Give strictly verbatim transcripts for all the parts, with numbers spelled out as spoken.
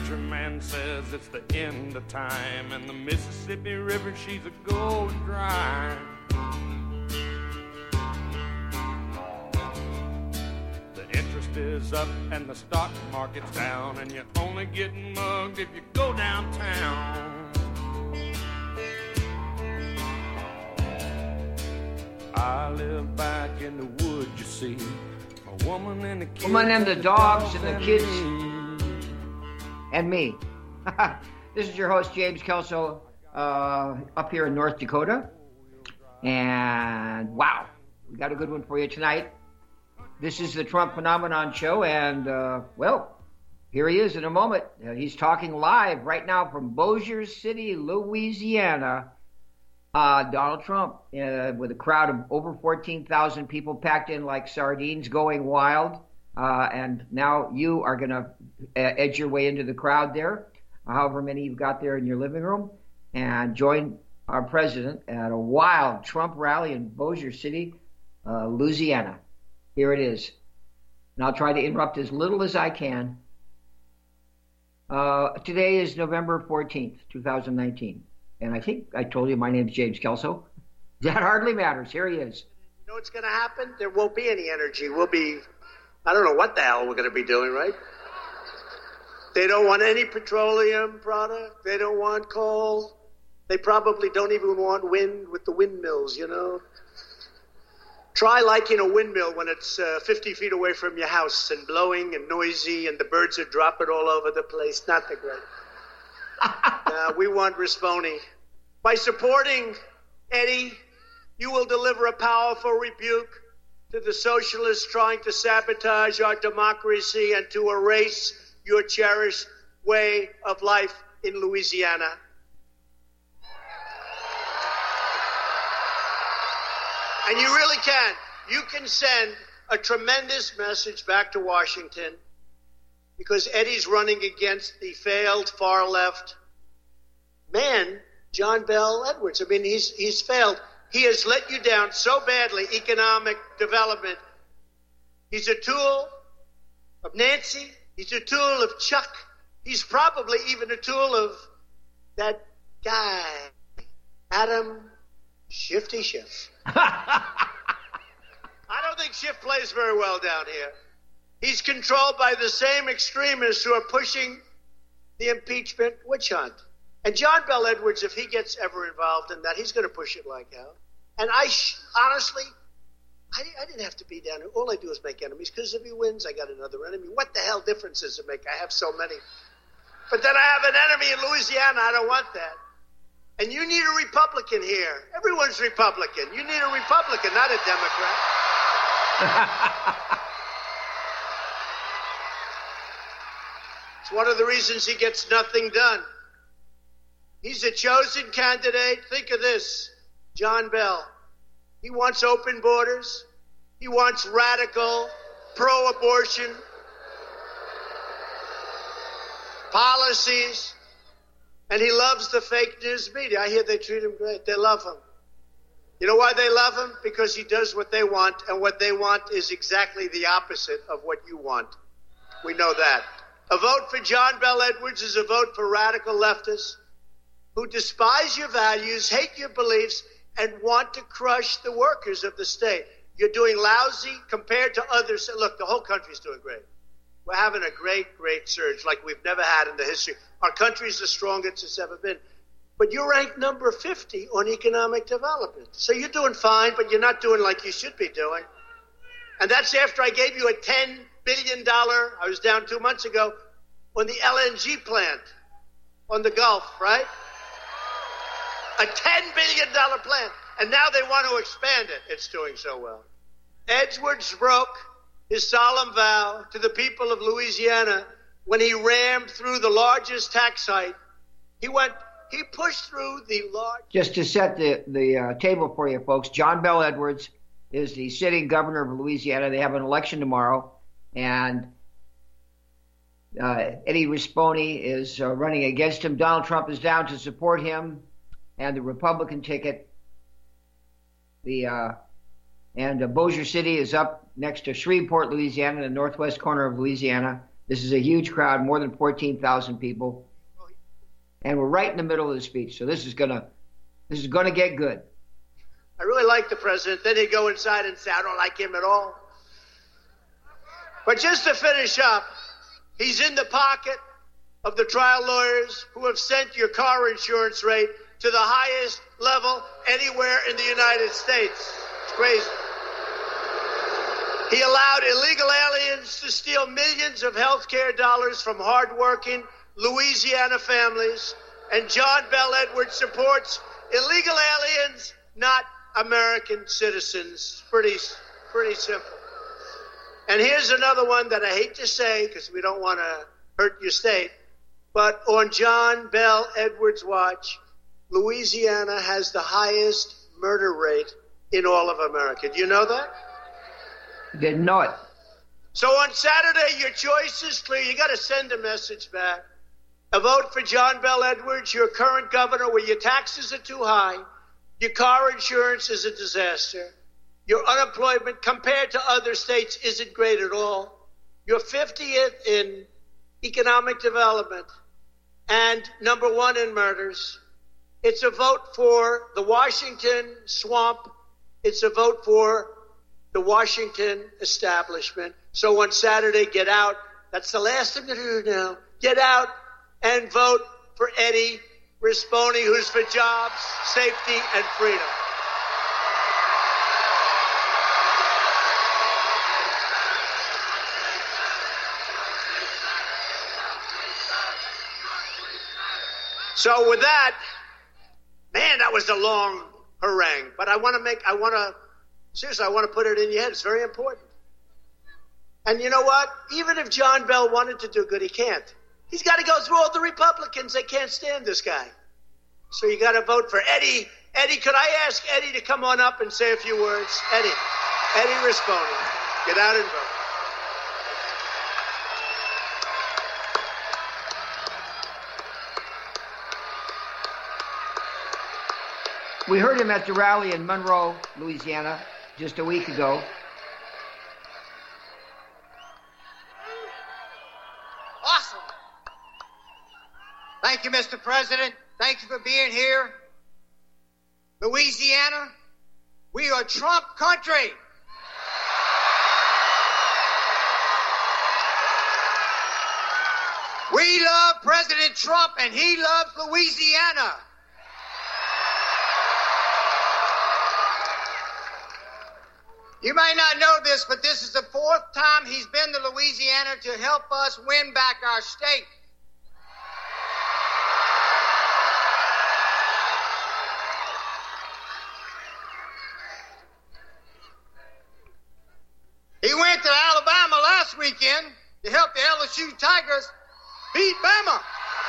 country man says it's the end of time, and the Mississippi River, she's a going dry. The interest is up and the stock market's down, and you're only getting mugged if you go downtown. I live back in the woods, you see. A woman and the kids. Woman and the dogs and the kids. And me. This is your host, James Kelso, uh, up here in North Dakota. And wow, we got a good one for you tonight. This is the Trump Phenomenon Show, and uh, well, here he is in a moment. Uh, he's talking live right now from Bossier City, Louisiana. Uh, Donald Trump, uh, with a crowd of over fourteen thousand people packed in like sardines, going wild. Uh, and now you are going to uh, edge your way into the crowd there, however many you've got there in your living room, and join our president at a wild Trump rally in Bossier City, uh, Louisiana. Here it is. And I'll try to interrupt as little as I can. Uh, today is November fourteenth, twenty nineteen. And I think I told you my name's James Kelso. That hardly matters. Here he is. You know what's going to happen? There won't be any energy. We'll be, I don't know what the hell we're going to be doing, right? They don't want any petroleum product. They don't want coal. They probably don't even want wind with the windmills, you know? Try liking a windmill when it's uh, fifty feet away from your house and blowing and noisy and the birds are dropping all over the place. Not the great. uh, we want Risponi. By supporting Eddie, you will deliver a powerful rebuke to the socialists trying to sabotage our democracy and to erase your cherished way of life in Louisiana. And you really can. You can send a tremendous message back to Washington, because Eddie's running against the failed far left man, John Bel Edwards. I mean, he's he's failed. He has let you down so badly, economic development. He's a tool of Nancy. He's a tool of Chuck. He's probably even a tool of that guy, Adam Shifty Schiff. I don't think Schiff plays very well down here. He's controlled by the same extremists who are pushing the impeachment witch hunt. And John Bel Edwards, if he gets ever involved in that, he's going to push it like hell. And I, sh- honestly, I, I didn't have to be down here. All I do is make enemies, because if he wins, I got another enemy. What the hell difference does it make? I have so many. But then I have an enemy in Louisiana. I don't want that. And you need a Republican here. Everyone's Republican. You need a Republican, not a Democrat. It's one of the reasons he gets nothing done. He's a chosen candidate. Think of this, John Bel. He wants open borders. He wants radical, pro-abortion policies. And he loves the fake news media. I hear they treat him great. They love him. You know why they love him? Because he does what they want, and what they want is exactly the opposite of what you want. We know that. A vote for John Bel Edwards is a vote for radical leftists who despise your values, hate your beliefs, and want to crush the workers of the state. You're doing lousy compared to others. Look, the whole country's doing great. We're having a great, great surge like we've never had in the history. Our country's the strongest it's ever been. But you're ranked number fifty on economic development. So you're doing fine, but you're not doing like you should be doing. And that's after I gave you a ten billion dollars, I was down two months ago, on the L N G plant on the Gulf, right? A ten billion dollars plant. And now they want to expand it. It's doing so well. Edwards broke his solemn vow to the people of Louisiana when he rammed through the largest tax hike. He went, he pushed through the large... Just to set the, the uh, table for you folks, John Bel Edwards is the sitting governor of Louisiana. They have an election tomorrow, and uh, Eddie Risponi is uh, running against him. Donald Trump is down to support him and the Republican ticket. The uh, and uh, Bossier City is up next to Shreveport, Louisiana, the northwest corner of Louisiana. This is a huge crowd, more than fourteen thousand people. And we're right in the middle of the speech. So this is going to this is going to get good. I really like the president. Then he'd go inside and say, I don't like him at all. But just to finish up, he's in the pocket of the trial lawyers who have sent your car insurance rate to the highest level anywhere in the United States. It's crazy. He allowed illegal aliens to steal millions of health care dollars from hardworking Louisiana families. And John Bel Edwards supports illegal aliens, not American citizens. Pretty, pretty simple. And here's another one that I hate to say because we don't want to hurt your state. But on John Bel Edwards' watch, Louisiana has the highest murder rate in all of America. Do you know that? Didn't know it. So on Saturday, your choice is clear. You got to send a message back. A vote for John Bel Edwards, your current governor, where your taxes are too high, your car insurance is a disaster, your unemployment compared to other states isn't great at all, you're fiftieth in economic development, and number one in murders. It's a vote for the Washington swamp. It's a vote for the Washington establishment. So on Saturday, get out. That's the last thing to do now. Get out and vote for Eddie Rispone, who's for jobs, safety, and freedom. So with that, man, that was a long harangue. But I want to make, I want to, seriously, I want to put it in your head. It's very important. And you know what? Even if John Bel wanted to do good, he can't. He's got to go through all the Republicans. They can't stand this guy. So you got to vote for Eddie. Eddie, could I ask Eddie to come on up and say a few words? Eddie. Eddie Rispone. Get out and vote. We heard him at the rally in Monroe, Louisiana, just a week ago. Awesome. Thank you, Mister President. Thank you for being here. Louisiana, we are Trump country. We love President Trump, and he loves Louisiana. You may not know this, but this is the fourth time he's been to Louisiana to help us win back our state. He went to Alabama last weekend to help the L S U Tigers beat Bama.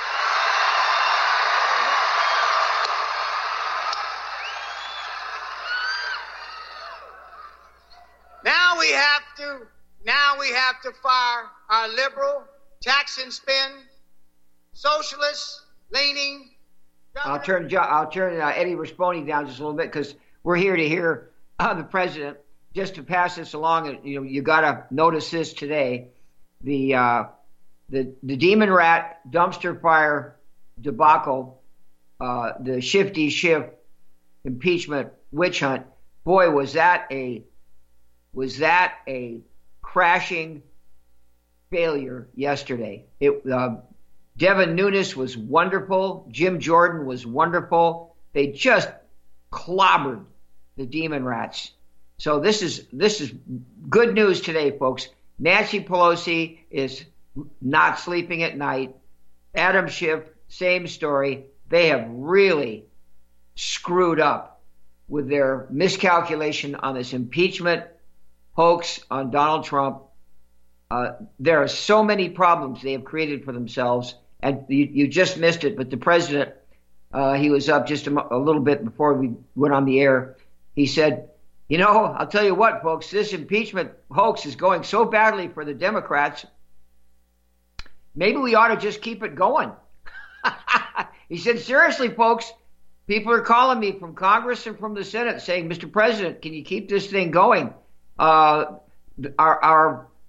Now we have to, now we have to fire our liberal, tax and spend, socialist leaning. I'll turn I'll turn uh, Eddie Rispone down just a little bit because we're here to hear uh, the president. Just to pass this along, you know, you got to notice this today. The uh, the the Demon Rat dumpster fire debacle, uh, the Shifty Schiff impeachment witch hunt. Boy, was that a was that a crashing failure yesterday. It uh, Devin Nunes was wonderful. Jim Jordan was wonderful. They just clobbered the Demon Rats. So this is this is good news today, folks. Nancy Pelosi is not sleeping at night. Adam Schiff, same story. They have really screwed up with their miscalculation on this impeachment hoax on Donald Trump. Uh, there are so many problems they have created for themselves, and you, you just missed it. But the president, uh, he was up just a, a little bit before we went on the air. He said, you know, I'll tell you what, folks, this impeachment hoax is going so badly for the Democrats. Maybe we ought to just keep it going. He said, seriously, folks, people are calling me from Congress and from the Senate saying, Mister President, can you keep this thing going? Uh, our, our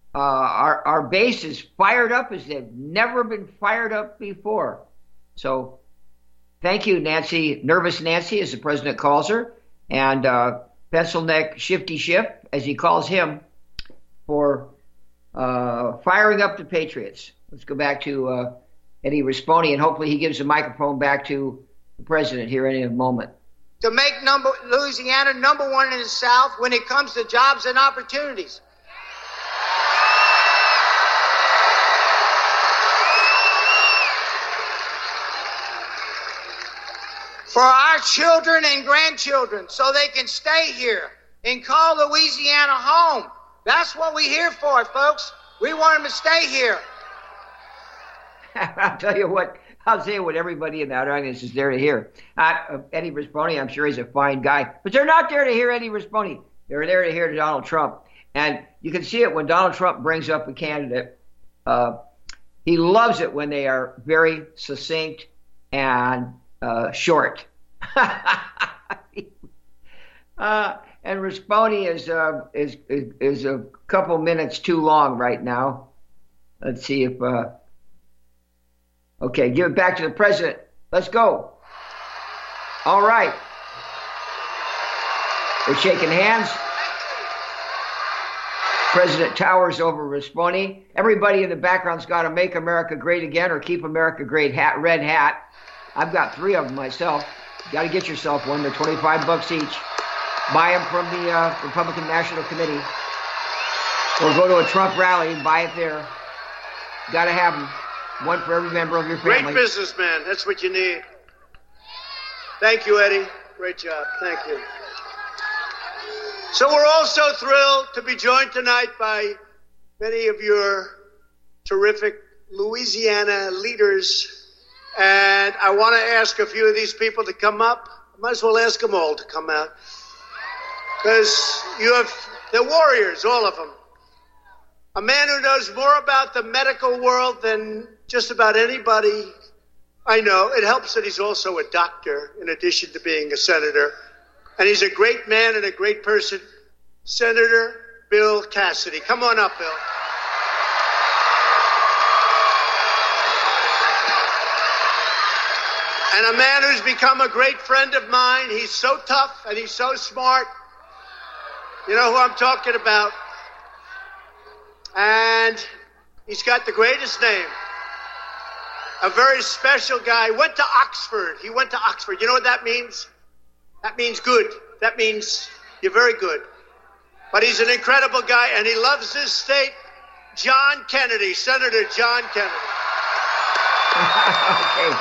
uh, our, our base is fired up as they've never been fired up before. So thank you, Nancy, Nervous Nancy, as the president calls her, and uh, Pencil Neck Shifty Ship, as he calls him, for uh, firing up the Patriots. Let's go back to uh, Eddie Rispone, and hopefully he gives the microphone back to the president here in a moment. To make number Louisiana number one in the South when it comes to jobs and opportunities. For our children and grandchildren, so they can stay here and call Louisiana home. That's what we're here for, folks. We want them to stay here. I'll tell you what, I'll say what everybody in that audience is there to hear. Uh, Eddie Rispone, I'm sure he's a fine guy, but they're not there to hear Eddie Rispone. They're there to hear Donald Trump. And you can see it when Donald Trump brings up a candidate. Uh, he loves it when they are very succinct and uh, short. uh, and Rispone is, uh, is is is a couple minutes too long right now. Let's see if. Uh, okay, give it back to the president. Let's go. All right. They're shaking hands. President towers over Rispone. Everybody in the background's got to make America great again or keep America great hat, red hat. I've got three of them myself. You got to get yourself one. They're twenty-five bucks each. Buy them from the uh, Republican National Committee. Or go to a Trump rally and buy it there. Got to have them. One for every member of your family. Great businessman. That's what you need. Thank you, Eddie. Great job. Thank you. So we're also thrilled to be joined tonight by many of your terrific Louisiana leaders. And I want to ask a few of these people to come up. I might as well ask them all to come out. Because you have, they're warriors, all of them. A man who knows more about the medical world than just about anybody I know. It helps that he's also a doctor in addition to being a senator. And he's a great man and a great person. Senator Bill Cassidy. Come on up, Bill. And a man who's become a great friend of mine. He's so tough and he's so smart. You know who I'm talking about. And he's got the greatest name. A very special guy. Went to Oxford. He went to Oxford. You know what that means? That means good. That means you're very good. But he's an incredible guy, and he loves this state. John Kennedy, Senator John Kennedy. Okay.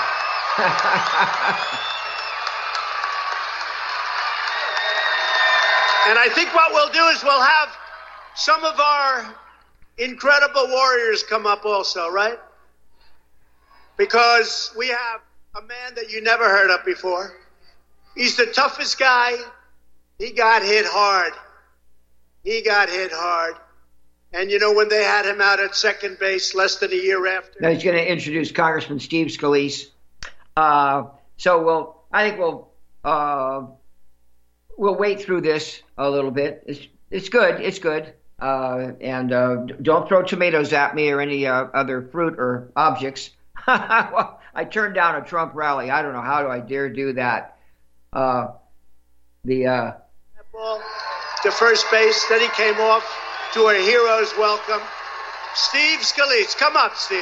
And I think what we'll do is we'll have some of our incredible warriors come up also, right? Because we have a man that you never heard of before. He's the toughest guy. He got hit hard. He got hit hard. And you know, when they had him out at second base less than a year after. Now he's going to introduce Congressman Steve Scalise. Uh, so we'll, I think we'll, uh, we'll wait through this a little bit. It's, it's good. It's good. Uh, and uh, don't throw tomatoes at me or any uh, other fruit or objects. Well, I turned down a Trump rally. I don't know. How do I dare do that? Uh, the uh, ball to first base. Then he came off to a hero's welcome. Steve Scalise. Come up, Steve.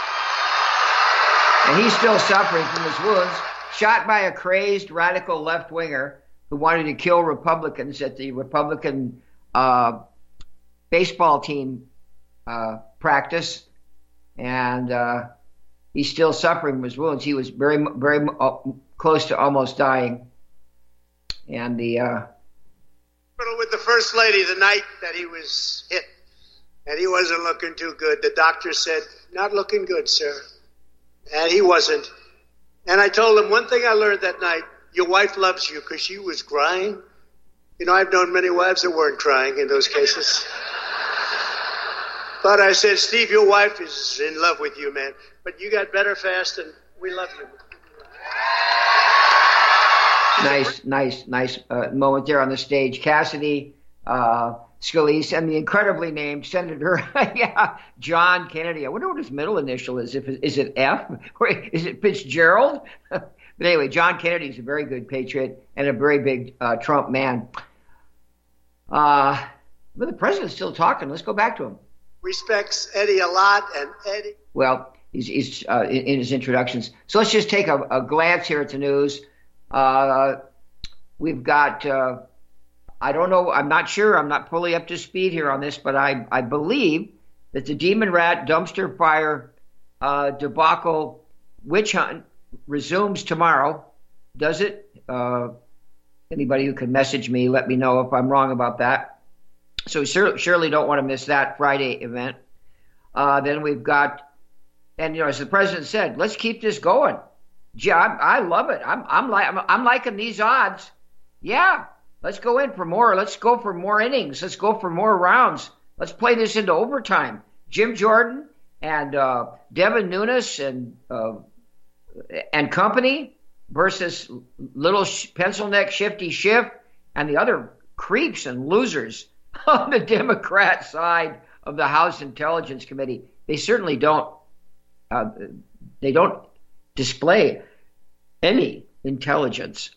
And he's still suffering from his wounds. Shot by a crazed radical left-winger who wanted to kill Republicans at the Republican uh, baseball team uh, practice. And uh, he's still suffering from his wounds. He was very, very uh, close to almost dying. And the uh, with the first lady the night that he was hit, and he wasn't looking too good. The doctor said, "Not looking good, sir," and he wasn't. And I told him one thing I learned that night: your wife loves you, because she was crying. You know, I've known many wives that weren't crying in those cases. But I said, Steve, your wife is in love with you, man. But you got better fast, and we love you. Nice, nice, nice uh, moment there on the stage. Cassidy uh, Scalise, and the incredibly named Senator yeah, John Kennedy. I wonder what his middle initial is. If it, is it F? Or is it Fitzgerald? But anyway, John Kennedy is a very good patriot and a very big uh, Trump man. Uh, but the president's still talking. Let's go back to him. Respects Eddie a lot, and Eddie. Well, he's, he's uh, in, in his introductions. So let's just take a, a glance here at the news. Uh, we've got. Uh, I don't know. I'm not sure. I'm not fully up to speed here on this, but I, I believe that the Demon Rat dumpster fire uh, debacle witch hunt resumes tomorrow. Does it? Uh, anybody who can message me, let me know if I'm wrong about that. So we sur- surely don't want to miss that Friday event. Uh, then we've got, and you know, as the president said, let's keep this going. Gee, I, I love it. I'm, I'm like, I'm, I'm liking these odds. Yeah. Let's go in for more. Let's go for more innings. Let's go for more rounds. Let's play this into overtime. Jim Jordan and uh, Devin Nunes and uh, and company versus little sh- pencil neck Shifty Schiff and the other creeps and losers on the Democrat side of the House Intelligence Committee. They certainly don't. Uh, they don't display any intelligence.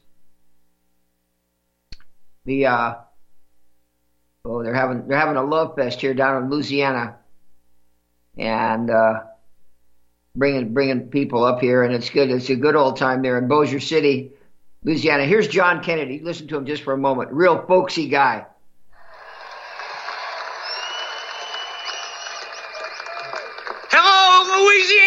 The uh, oh, they're having they're having a love fest here down in Louisiana, and uh, bringing bringing people up here, and it's good. It's a good old time there in Bossier City, Louisiana. Here's John Kennedy. Listen to him just for a moment. Real folksy guy. Hello,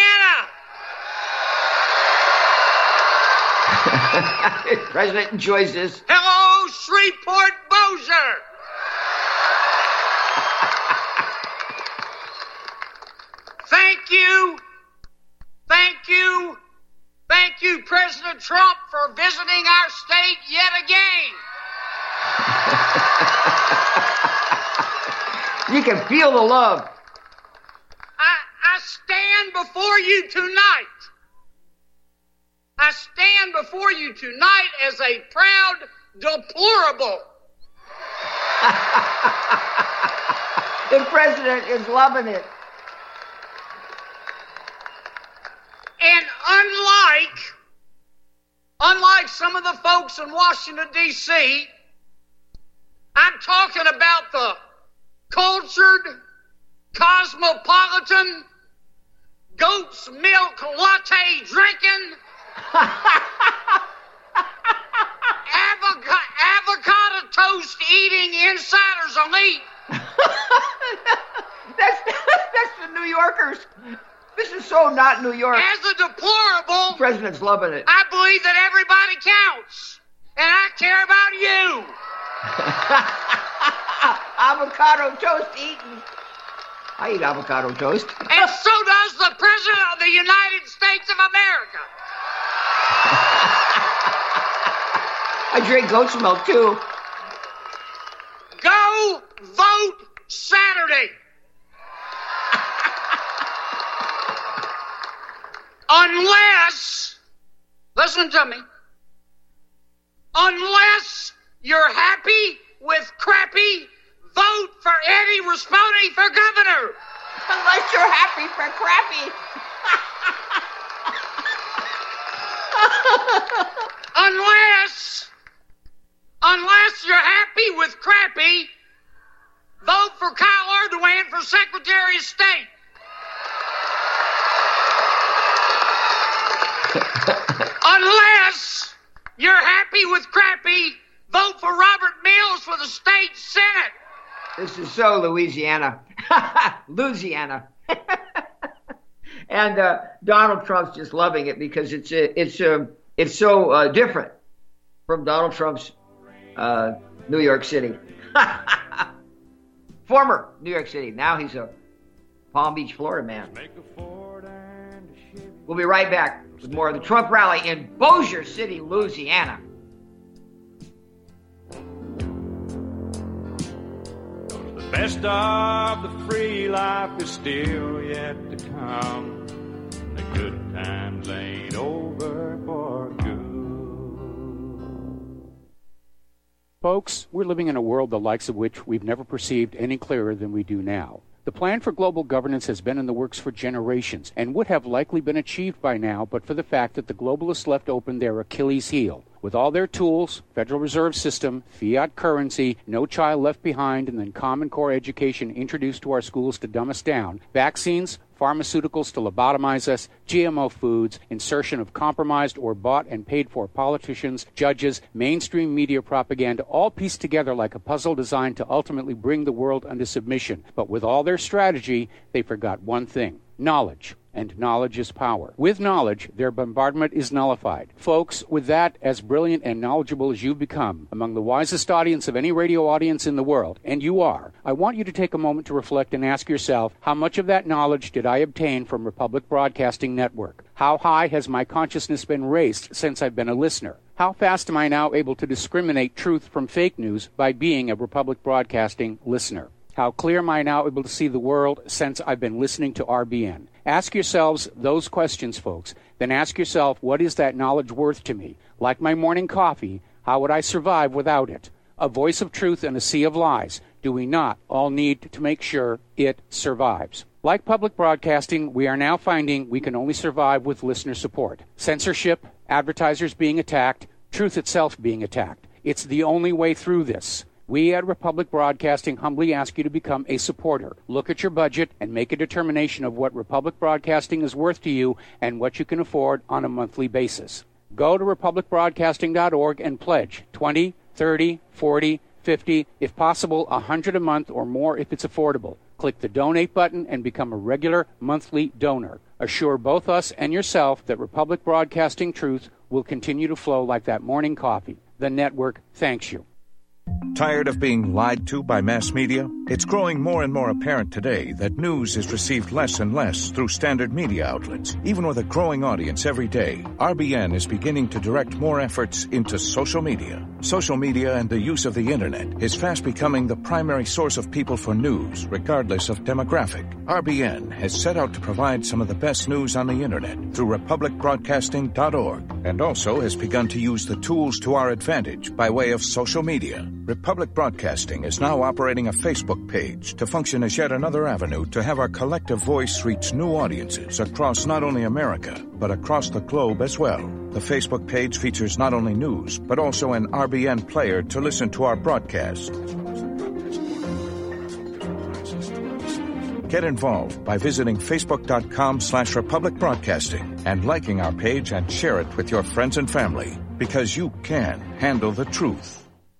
Louisiana. The president enjoys this. Hello, Shreveport, Bossier. Thank you, thank you, thank you, President Trump, for visiting our state yet again. You can feel the love. I, I stand before you tonight. I stand before you tonight as a proud deplorable. The president is loving it. And unlike, unlike some of the folks in Washington, D C, I'm talking about the cultured, cosmopolitan, goat's milk latte drinking, Avoc- avocado toast eating insiders elite. that's that's the New Yorkers. This is so not New York. As a deplorable, the president's loving it. I believe that everybody counts, and I care about you. Avocado toast eating. I eat avocado toast. And so does the President of the United States of America. I drink goat's milk, too. Go vote Saturday. Unless, listen to me, unless you're happy with crappy, vote for Eddie Rispone for governor. Unless you're happy for crappy. Unless, unless you're happy with crappy, vote for Kyle Erdogan for Secretary of State. Unless you're happy with crappy, vote for Robert Mills for the state senate. This is so Louisiana. Louisiana. And uh, Donald Trump's just loving it because it's uh, it's uh, it's so uh, different from Donald Trump's uh, New York City. Former New York City. Now he's a Palm Beach, Florida man. We'll be right back with more of the Trump rally in Bossier City, Louisiana. The best of the free life is still yet to come. The good times ain't over for good. Folks, we're living in a world the likes of which we've never perceived any clearer than we do now. The plan for global governance has been in the works for generations and would have likely been achieved by now but for the fact that the globalists left open their Achilles heel. With all their tools, Federal Reserve System, fiat currency, no child left behind, and then Common Core education introduced to our schools to dumb us down, vaccines, pharmaceuticals to lobotomize us, G M O foods, insertion of compromised or bought and paid for politicians, judges, mainstream media propaganda, all pieced together like a puzzle designed to ultimately bring the world under submission. But with all their strategy, they forgot one thing: knowledge. And knowledge is power. With knowledge, their bombardment is nullified. Folks, with that, as brilliant and knowledgeable as you've become, among the wisest audience of any radio audience in the world, and you are, I want you to take a moment to reflect and ask yourself, how much of that knowledge did I obtain from Republic Broadcasting Network? How high has my consciousness been raised since I've been a listener? How fast am I now able to discriminate truth from fake news by being a Republic Broadcasting listener? How clear am I now able to see the world since I've been listening to R B N? Ask yourselves those questions, folks. Then ask yourself, what is that knowledge worth to me? Like my morning coffee, how would I survive without it? A voice of truth in a sea of lies. Do we not all need to make sure it survives? Like public broadcasting, we are now finding we can only survive with listener support. Censorship, advertisers being attacked, truth itself being attacked. It's the only way through this. We at Republic Broadcasting humbly ask you to become a supporter. Look at your budget and make a determination of what Republic Broadcasting is worth to you and what you can afford on a monthly basis. Go to republic broadcasting dot org and pledge twenty, thirty, forty, fifty, if possible one hundred a month or more if it's affordable. Click the donate button and become a regular monthly donor. Assure both us and yourself that Republic Broadcasting truth will continue to flow like that morning coffee. The network thanks you. Tired of being lied to by mass media? It's growing more and more apparent today that news is received less and less through standard media outlets. Even with a growing audience every day, R B N is beginning to direct more efforts into social media. Social media and the use of the internet is fast becoming the primary source of people for news, regardless of demographic. R B N has set out to provide some of the best news on the internet through republic broadcasting dot org, and also has begun to use the tools to our advantage by way of social media. Republic Broadcasting is now operating a Facebook page to function as yet another avenue to have our collective voice reach new audiences across not only America, but across the globe as well. The Facebook page features not only news, but also an R B N player to listen to our broadcast. Get involved by visiting facebook.com slash Republic Broadcasting and liking our page and share it with your friends and family, because you can handle the truth.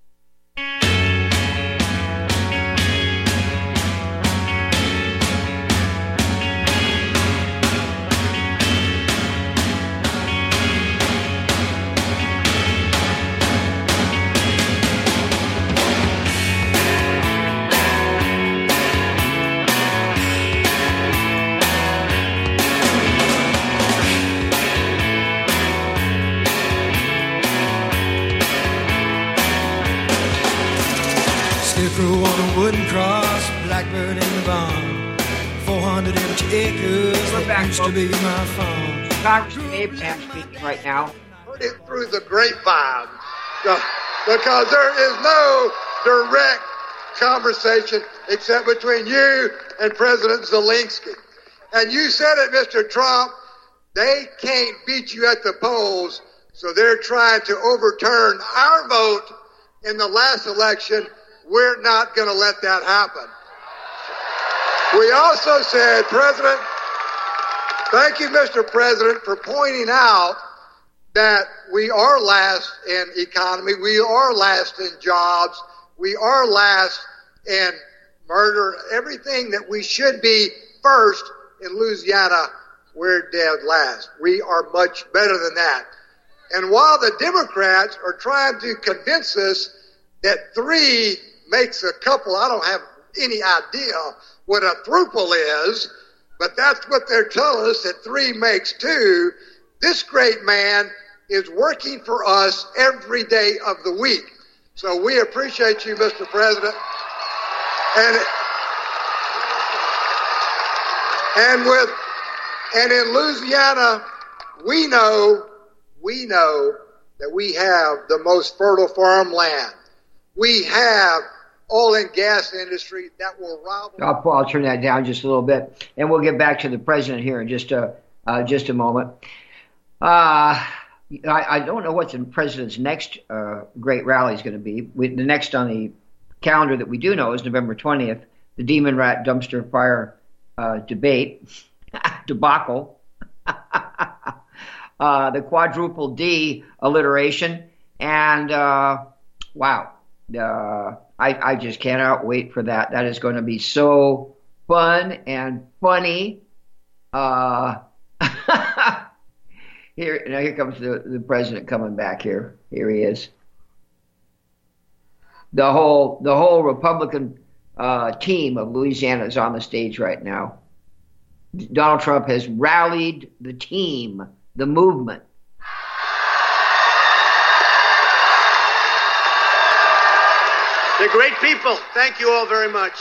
Scarecrow on a wooden cross, blackbird in the barn, four hundred empty acres We're that back, used folks. to be my farm. Congressman Abraham speaking right now. Heard it through the grapevine, uh, because there is no direct conversation except between you and President Zelensky. And you said it, Mister Trump, they can't beat you at the polls, so they're trying to overturn our vote in the last election. We're not going to let that happen. We also said, President, thank you, Mister President, for pointing out that we are last in economy, we are last in jobs, we are last in murder, everything that we should be first in Louisiana, we're dead last. We are much better than that. And while the Democrats are trying to convince us that three makes a couple, I don't have any idea what a throuple is, but that's what they're telling us, that three makes two. This great man is working for us every day of the week. So we appreciate you, Mister President. And, and with, and in Louisiana, we know, we know that we have the most fertile farmland. We have oil and gas industry that will rob. I'll, I'll turn that down just a little bit, and we'll get back to the president here in just a uh, just a moment. Uh, I, I don't know what the president's next uh, great rally is going to be. We, the next on the calendar that we do know is November twentieth, the Demon Rat Dumpster Fire uh, debate debacle, uh, the quadruple D alliteration, and uh, wow. Uh, I, I just cannot wait for that. That is going to be so fun and funny. Uh, here, now here comes the, the president coming back here. Here he is. The whole the whole Republican uh, team of Louisiana is on the stage right now. Donald Trump has rallied the team, the movement. They're great people. Thank you all very much.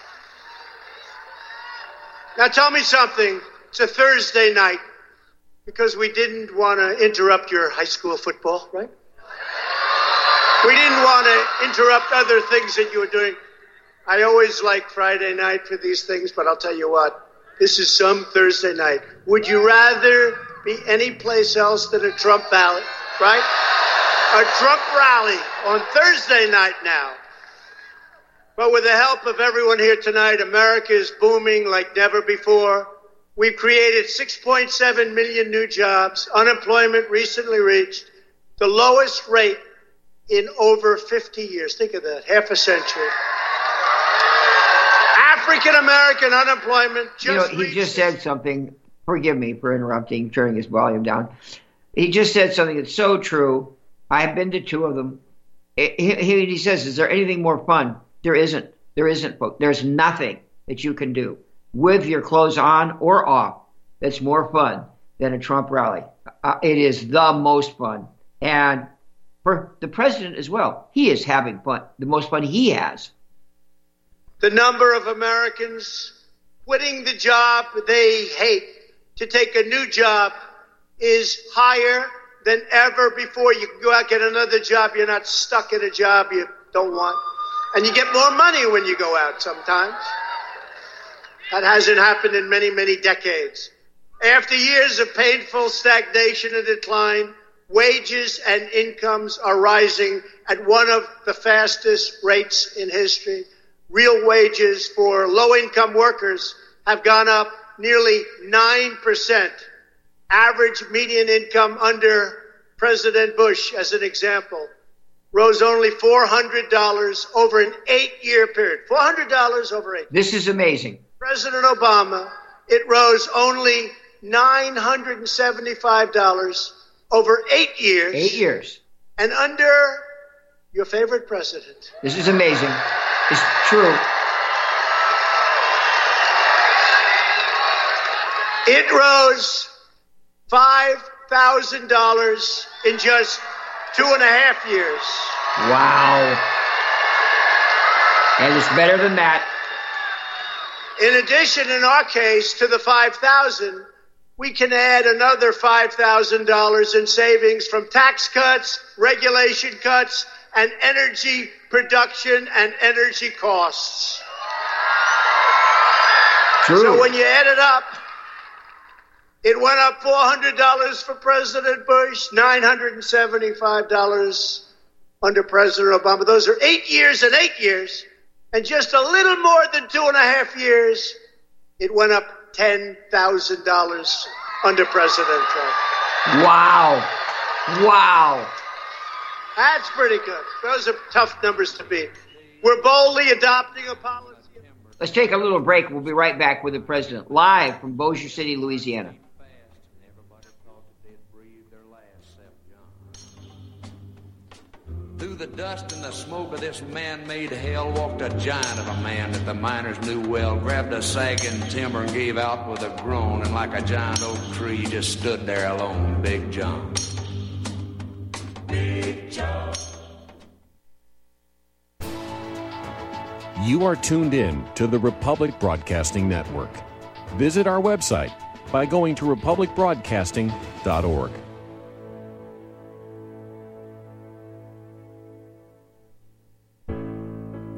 Now tell me something. It's a Thursday night because we didn't want to interrupt your high school football, right? We didn't want to interrupt other things that you were doing. I always like Friday night for these things, but I'll tell you what. This is some Thursday night. Would you rather be any place else than a Trump rally, right? A Trump rally on Thursday night now. But with the help of everyone here tonight, America is booming like never before. We've created six point seven million new jobs. Unemployment recently reached the lowest rate in over fifty years. Think of that, half a century. African American unemployment just You know, he just said something. Forgive me for interrupting, turning his volume down. He just said something that's so true. I have been to two of them. He, he, he says, is there anything more fun? There isn't. There isn't. There's nothing that you can do with your clothes on or off that's more fun than a Trump rally. Uh, it is the most fun. And for the president as well, he is having fun, the most fun he has. The number of Americans quitting the job they hate to take a new job is higher than ever before. You can go out and get another job. You're not stuck in a job you don't want. And you get more money when you go out sometimes. That hasn't happened in many, many decades. After years of painful stagnation and decline, wages and incomes are rising at one of the fastest rates in history. Real wages for low-income workers have gone up nearly nine percent. Average median income under President Bush, as an example, rose only four hundred dollars over an eight-year period. four hundred dollars over eight. This is amazing. President Obama, it rose only nine hundred seventy-five dollars over eight years. Eight years. And under your favorite president. This is amazing. It's true. It rose five thousand dollars in just two and a half years. Wow. And it's better than that. In addition, in our case, to the five thousand dollars, we can add another five thousand dollars in savings from tax cuts, regulation cuts, and energy production and energy costs. True. So when you add it up, it went up four hundred dollars for President Bush, nine hundred seventy-five dollars under President Obama. Those are eight years and eight years. And just a little more than two and a half years, it went up ten thousand dollars under President Trump. Wow. Wow. That's pretty good. Those are tough numbers to beat. We're boldly adopting a policy. Let's take a little break. We'll be right back with the president, live from Bossier City, Louisiana. Through the dust and the smoke of this man-made hell walked a giant of a man that the miners knew well, grabbed a sagging timber and gave out with a groan, and like a giant oak tree just stood there alone, Big John. Big John. You are tuned in to the Republic Broadcasting Network. Visit our website by going to republic broadcasting dot org.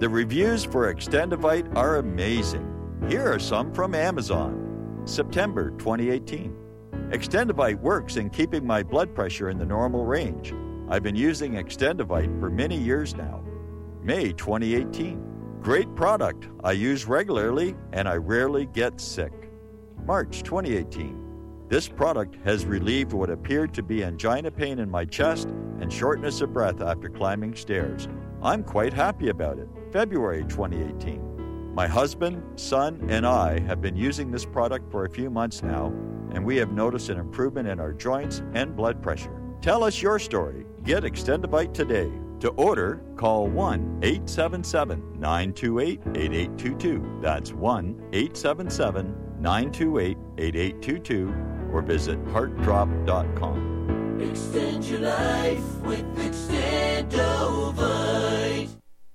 The reviews for Extendivite are amazing. Here are some from Amazon. September twenty eighteen. Extendivite works in keeping my blood pressure in the normal range. I've been using Extendivite for many years now. May twenty eighteen. Great product. I use regularly and I rarely get sick. March twenty eighteen. This product has relieved what appeared to be angina pain in my chest and shortness of breath after climbing stairs. I'm quite happy about it. February twenty eighteen. My husband, son, and I have been using this product for a few months now, and we have noticed an improvement in our joints and blood pressure. Tell us your story. Get Extendivite today. To order, call one eight seven seven, nine two eight, eight eight two two. That's one eight seven seven, nine two eight, eight eight two two, or visit heart drop dot com. Extend your life with Extendovite.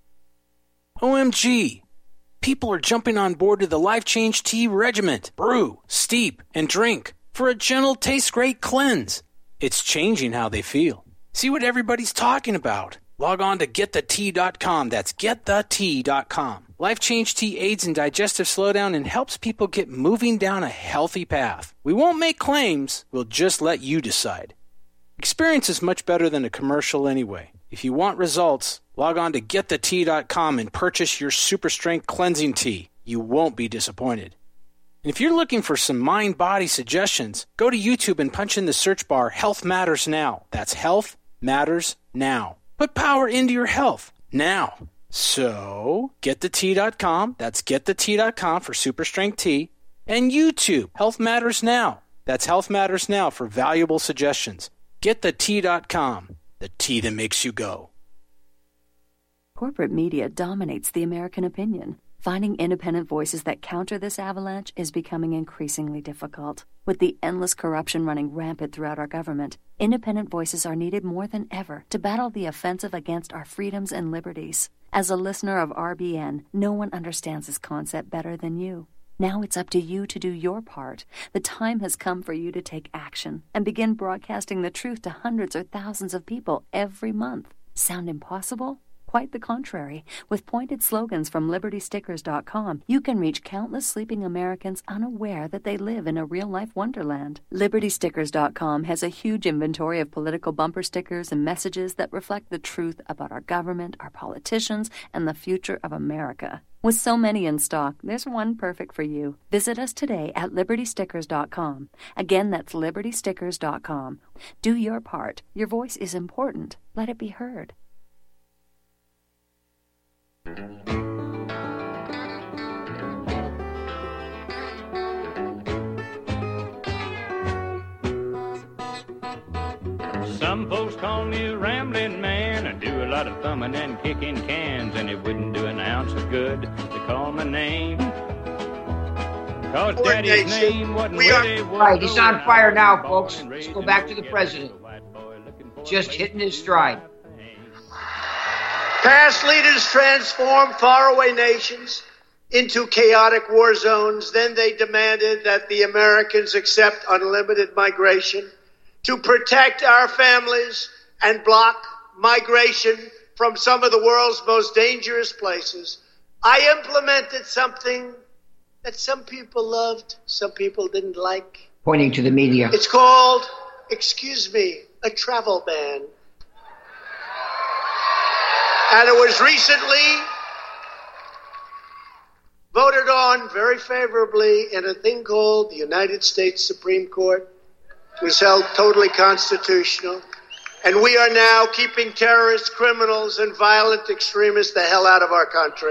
O M G! People are jumping on board to the Life Change Tea Regiment. Brew, steep, and drink for a gentle, taste-great cleanse. It's changing how they feel. See what everybody's talking about. Log on to get the tea dot com. That's get the tea dot com. Life Change Tea aids in digestive slowdown and helps people get moving down a healthy path. We won't make claims. We'll just let you decide. Experience is much better than a commercial anyway. If you want results, log on to get the tea dot com and purchase your super strength cleansing tea. You won't be disappointed. And if you're looking for some mind-body suggestions, go to YouTube and punch in the search bar Health Matters Now. That's Health Matters Now. Put power into your health now. So, get the tea dot com. That's get the tea dot com for super strength tea. And YouTube, Health Matters Now. That's Health Matters Now for valuable suggestions. get the tea dot com. The tea that makes you go. Corporate media dominates the American opinion. Finding independent voices that counter this avalanche is becoming increasingly difficult. With the endless corruption running rampant throughout our government, independent voices are needed more than ever to battle the offensive against our freedoms and liberties. As a listener of R B N, no one understands this concept better than you. Now it's up to you to do your part. The time has come for you to take action and begin broadcasting the truth to hundreds or thousands of people every month. Sound impossible? Quite the contrary. With pointed slogans from liberty stickers dot com, you can reach countless sleeping Americans unaware that they live in a real-life wonderland. liberty stickers dot com has a huge inventory of political bumper stickers and messages that reflect the truth about our government, our politicians, and the future of America. With so many in stock, there's one perfect for you. Visit us today at liberty stickers dot com. Again, that's liberty stickers dot com. Do your part. Your voice is important. Let it be heard. Some folks call me a rambling man. I do a lot of thumbing and kicking cans, and it wouldn't do an ounce of good to call my name. Cause Daddy's name wasn't really All right, he's on fire now, folks. Let's go back to the president. Just hitting his stride. Past leaders transformed faraway nations into chaotic war zones. Then they demanded that the Americans accept unlimited migration to protect our families and block migration from some of the world's most dangerous places. I implemented something that some people loved, some people didn't like. Pointing to the media. It's called, excuse me, a travel ban. And it was recently voted on very favorably in a thing called the United States Supreme Court. It was held totally constitutional. And we are now keeping terrorists, criminals, and violent extremists the hell out of our country.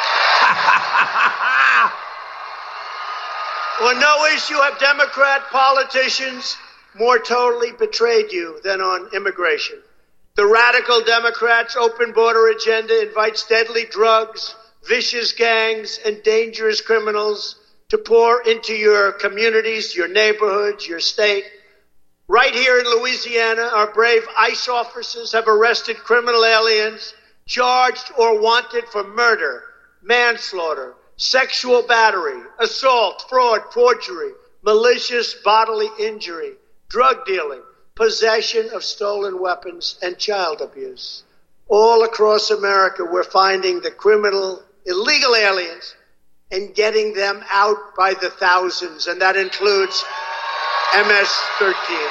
On no issue have Democrat politicians more totally betrayed you than on immigration. The radical Democrats' open border agenda invites deadly drugs, vicious gangs, and dangerous criminals to pour into your communities, your neighborhoods, your state. Right here in Louisiana, our brave ICE officers have arrested criminal aliens charged or wanted for murder, manslaughter, sexual battery, assault, fraud, forgery, malicious bodily injury, drug dealing, possession of stolen weapons, and child abuse. all across America, we're finding the criminal, illegal aliens and getting them out by the thousands, and that includes M S thirteen.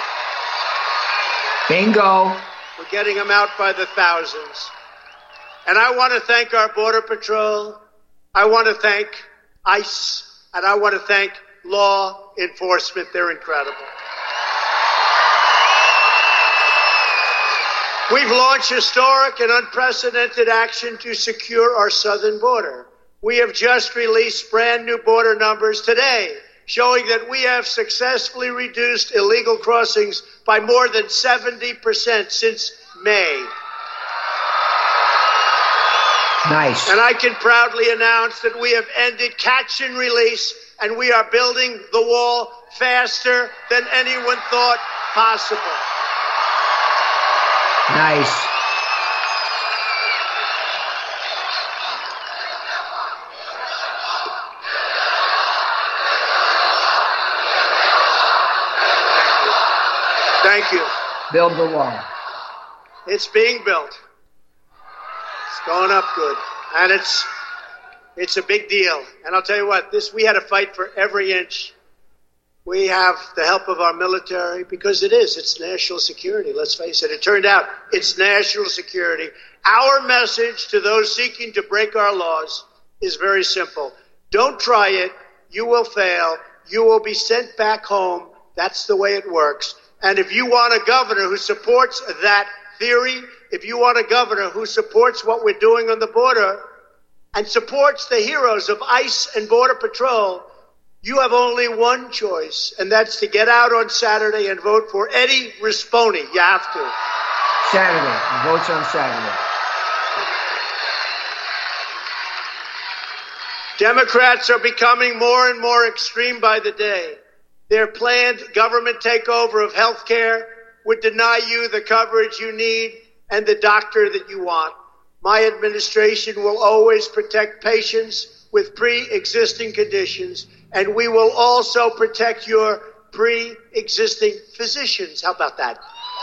Bingo. We're getting them out by the thousands. And I want to thank our Border Patrol. I want to thank ICE. And I want to thank law enforcement. They're incredible. We've launched historic and unprecedented action to secure our southern border. We have just released brand new border numbers today, showing that we have successfully reduced illegal crossings by more than seventy percent since May. Nice. And I can proudly announce that we have ended catch and release, and we are building the wall faster than anyone thought possible. Nice. Thank you. Build the wall. It's being built. It's going up good. And it's it's a big deal. And I'll tell you what, this we had to fight for every inch. We have the help of our military because it is. It's national security. Let's face it. It turned out it's national security. Our message to those seeking to break our laws is very simple. Don't try it. You will fail. You will be sent back home. That's the way it works. And if you want a governor who supports that theory, if you want a governor who supports what we're doing on the border and supports the heroes of ICE and Border Patrol, you have only one choice, and that's to get out on Saturday and vote for Eddie Rispone. You have to. Saturday. Votes on Saturday. Democrats are becoming more and more extreme by the day. Their planned government takeover of health care would deny you the coverage you need and the doctor that you want. My administration will always protect patients with pre-existing conditions, and we will also protect your pre-existing physicians. How about that?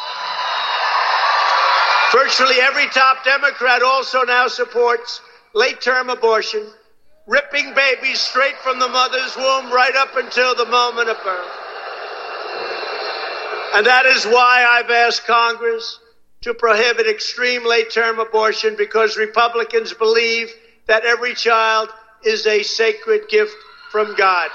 Virtually every top Democrat also now supports late-term abortion, ripping babies straight from the mother's womb right up until the moment of birth. And that is why I've asked Congress to prohibit extreme late-term abortion, because Republicans believe that every child is a sacred gift from God.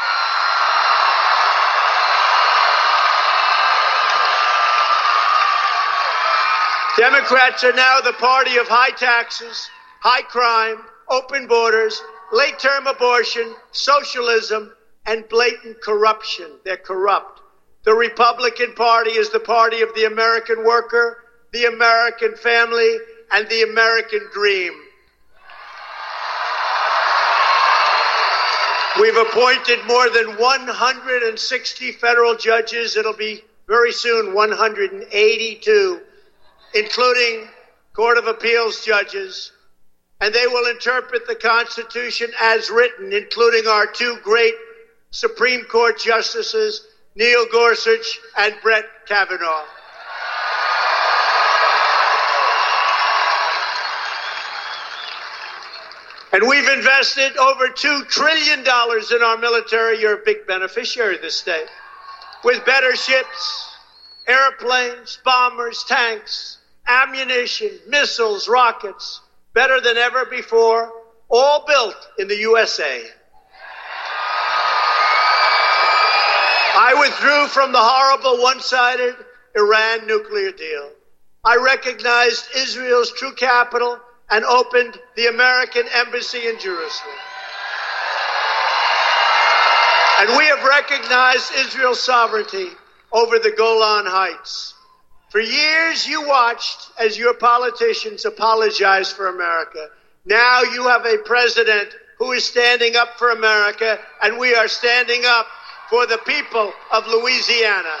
Democrats are now the party of high taxes, high crime, open borders, late-term abortion, socialism, and blatant corruption. They're corrupt. The Republican Party is the party of the American worker, the American family, and the American dream. We've appointed more than one hundred sixty federal judges. It'll be very soon one hundred eighty-two, including Court of Appeals judges. And they will interpret the Constitution as written, including our two great Supreme Court justices, Neil Gorsuch and Brett Kavanaugh. And we've invested over two trillion dollars in our military. You're a big beneficiary of this state. With better ships, airplanes, bombers, tanks, ammunition, missiles, rockets, better than ever before, all built in the U S A. I withdrew from the horrible one-sided Iran nuclear deal. I recognized Israel's true capital and opened the American embassy in Jerusalem. And we have recognized Israel's sovereignty over the Golan Heights. For years, you watched as your politicians apologized for America. Now you have a president who is standing up for America, and we are standing up for the people of Louisiana.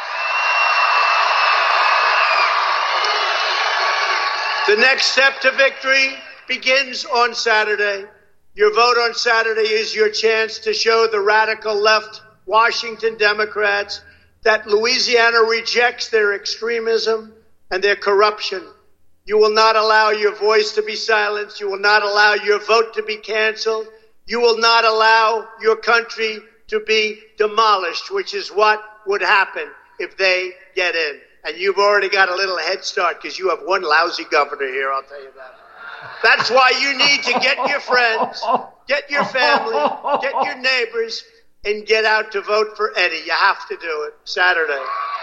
The next step to victory begins on Saturday. Your vote on Saturday is your chance to show the radical left Washington Democrats that Louisiana rejects their extremism and their corruption. You will not allow your voice to be silenced. You will not allow your vote to be canceled. You will not allow your country to be demolished, which is what would happen if they get in. And you've already got a little head start because you have one lousy governor here, I'll tell you that. That's why you need to get your friends, get your family, get your neighbors, and get out to vote for Eddie. You have to do it Saturday.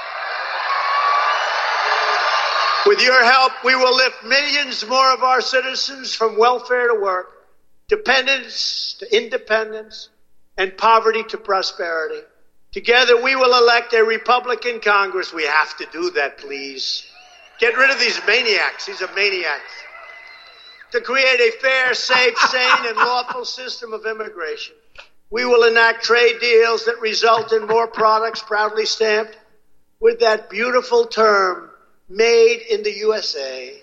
With your help, we will lift millions more of our citizens from welfare to work, dependence to independence, and poverty to prosperity. Together, we will elect a Republican Congress. We have to do that, please. Get rid of these maniacs. These are maniacs. To create a fair, safe, sane, and lawful system of immigration. We will enact trade deals that result in more products proudly stamped with that beautiful term, made in the U S A.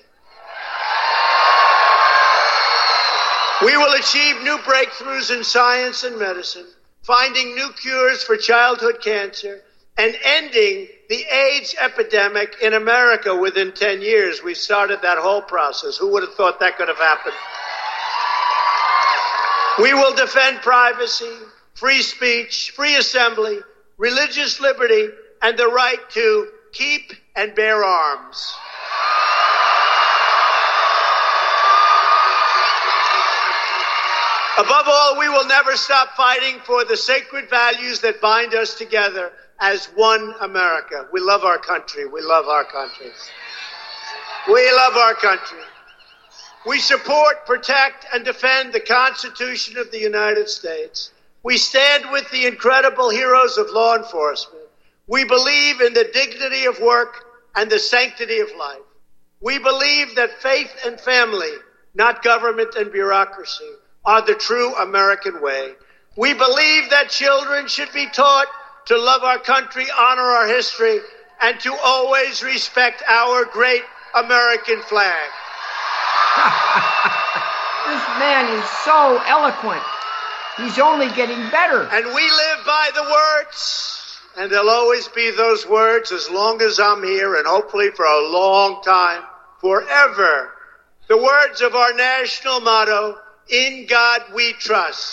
We will achieve new breakthroughs in science and medicine, finding new cures for childhood cancer, and ending the AIDS epidemic in America within ten years. We started that whole process. Who would have thought that could have happened? We will defend privacy, free speech, free assembly, religious liberty, and the right to keep and bear arms. Above all, we will never stop fighting for the sacred values that bind us together as one America. We love our country. We love our country. We love our country. We support, protect, and defend the Constitution of the United States. We stand with the incredible heroes of law enforcement. We believe in the dignity of work and the sanctity of life. We believe that faith and family, not government and bureaucracy, are the true American way. We believe that children should be taught to love our country, honor our history, and to always respect our great American flag. This man is so eloquent. He's only getting better. And we live by the words, and there'll always be those words as long as I'm here, and hopefully for a long time, forever. The words of our national motto, "In God we trust."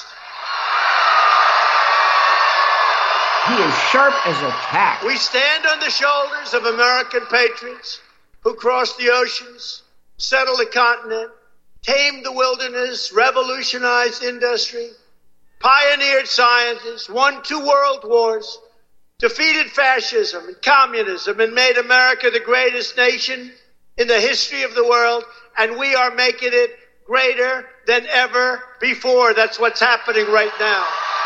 He is sharp as a tack. We stand on the shoulders of American patriots who crossed the oceans, settled the continent, tamed the wilderness, revolutionized industry, pioneered scientists, won two world wars, defeated fascism and communism, and made America the greatest nation in the history of the world, and we are making it greater than ever before. That's what's happening right now.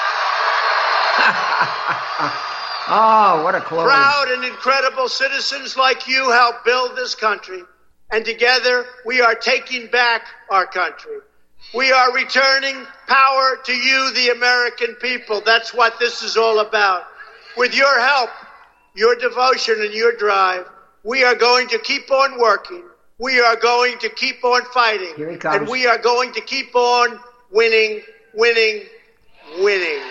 Oh, what a close. Proud and incredible citizens like you help build this country, and together we are taking back our country. We are returning power to you, the American people. That's what this is all about. With your help, your devotion, and your drive, we are going to keep on working. We are going to keep on fighting. Here he comes. And we are going to keep on winning, winning, winning.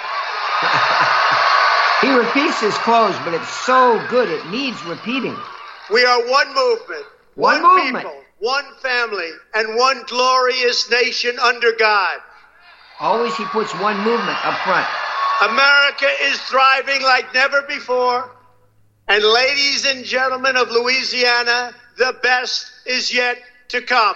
He repeats his close, but it's so good it needs repeating. We are one movement, one, one movement. people, one family, and one glorious nation under God. Always he puts one movement up front. America is thriving like never before. And ladies and gentlemen of Louisiana, the best is yet to come.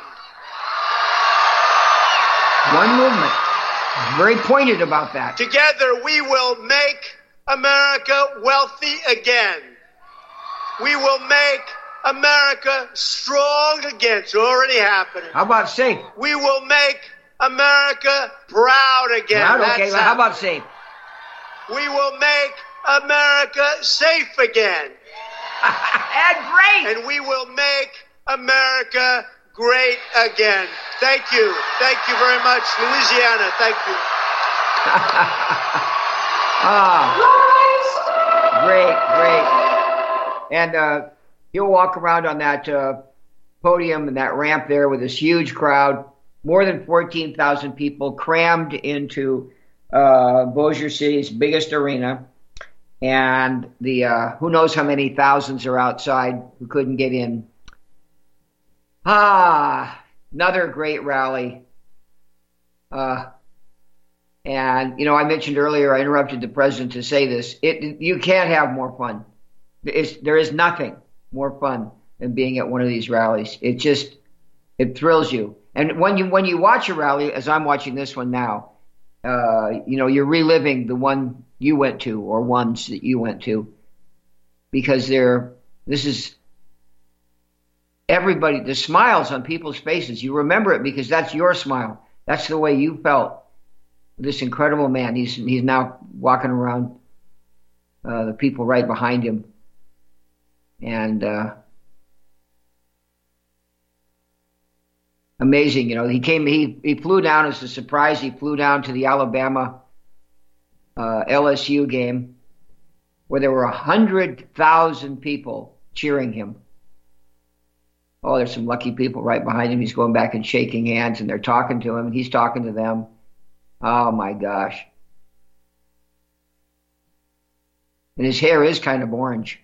One movement. Very pointed about that. Together we will make America wealthy again. We will make America strong again. It's already happening. How about safe? We will make America proud again. Proud? That's okay, well, how about safe? We will make America safe again. And great. And we will make America great again. Thank you. Thank you very much, Louisiana. Thank you. Ah, great, great. And uh, he'll walk around on that uh, podium and that ramp there with this huge crowd, more than fourteen thousand people crammed into uh, Bossier City's biggest arena. And the uh, who knows how many thousands are outside who couldn't get in. Ah, another great rally. Uh, and, you know, I mentioned earlier, I interrupted the president to say this. It, you can't have more fun. It's, there is nothing more fun than being at one of these rallies. It just, it thrills you. And when you, when you watch a rally, as I'm watching this one now, uh, you know, you're reliving the one you went to or ones that you went to, because they're, this is, everybody, the smiles on people's faces, you remember it because that's your smile. That's the way you felt. This incredible man, he's he's now walking around, uh, the people right behind him. And uh, amazing, you know, he came, he, he flew down as a surprise. He flew down to the Alabama uh, L S U game where there were one hundred thousand people cheering him. Oh, there's some lucky people right behind him. He's going back and shaking hands, and they're talking to him, and he's talking to them. Oh, my gosh. And his hair is kind of orange.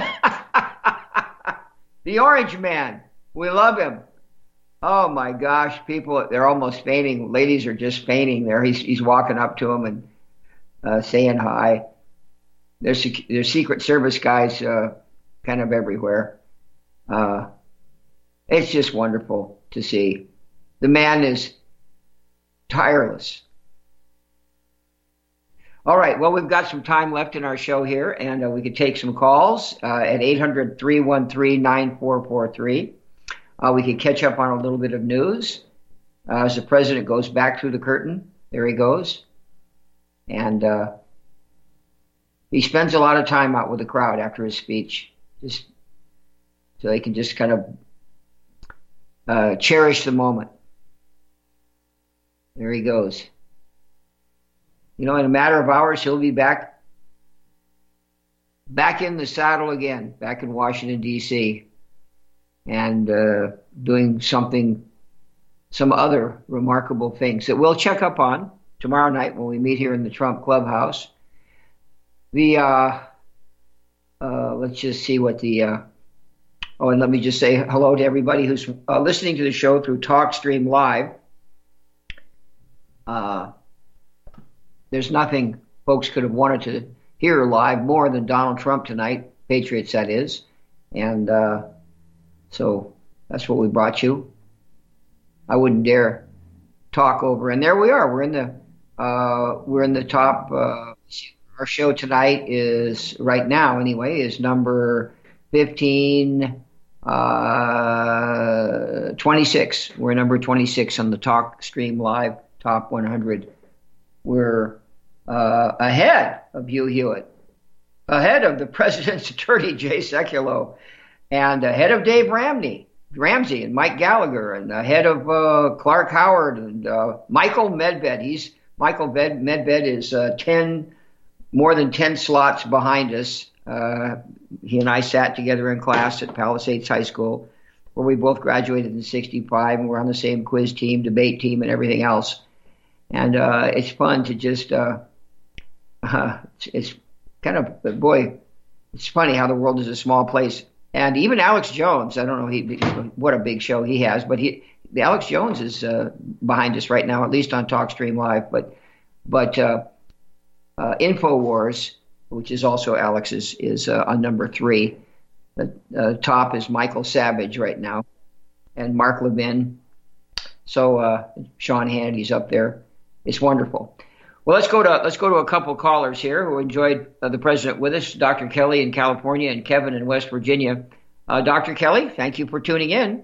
The Orange Man. We love him. Oh, my gosh. People, they're almost fainting. Ladies are just fainting there. He's, he's walking up to them and uh, saying hi. There's, there's Secret Service guys uh, kind of everywhere. Uh It's just wonderful to see. The man is tireless. All right, well, we've got some time left in our show here, and uh, we could take some calls uh, at eight hundred, three one three, nine four four three. Uh, we could catch up on a little bit of news uh, as the president goes back through the curtain. There he goes. And uh, he spends a lot of time out with the crowd after his speech, just so they can just kind of uh, cherish the moment. There he goes. You know, in a matter of hours, he'll be back, back in the saddle again, back in Washington, D C, and uh, doing something, some other remarkable things that we'll check up on tomorrow night when we meet here in the Trump Clubhouse. The, uh, uh, let's just see what the, uh, oh, and let me just say hello to everybody who's uh, listening to the show through TalkStream Live. Uh, There's nothing folks could have wanted to hear live more than Donald Trump tonight, Patriots that is. And uh, so that's what we brought you. I wouldn't dare talk over. And there we are. We're in the uh, we're in the top. Uh, our show tonight is right now anyway is number fifteen uh, twenty-six. We're number twenty-six on the TalkStream Live top one hundred. We're uh, ahead of Hugh Hewitt, ahead of the president's attorney, Jay Sekulow, and ahead of Dave Ramsey, Ramsey and Mike Gallagher, and ahead of uh, Clark Howard and uh, Michael Medved. He's Michael Med- Medved is uh, ten, more than ten slots behind us. Uh, he and I sat together in class at Palisades High School, where we both graduated in sixty-five, and we're on the same quiz team, debate team, and everything else. And uh, it's fun to just, uh, uh, it's, it's kind of, boy, it's funny how the world is a small place. And even Alex Jones, I don't know he, what a big show he has, but he, the Alex Jones is uh, behind us right now, at least on TalkStream Live. But but uh, uh, InfoWars, which is also Alex's, is uh, on number three. The uh, top is Michael Savage right now, and Mark Levin. So uh, Sean Hannity's up there. It's wonderful. Well, let's go to let's go to a couple callers here who enjoyed uh, the president with us. Doctor Kelly in California and Kevin in West Virginia. Uh, Doctor Kelly, thank you for tuning in.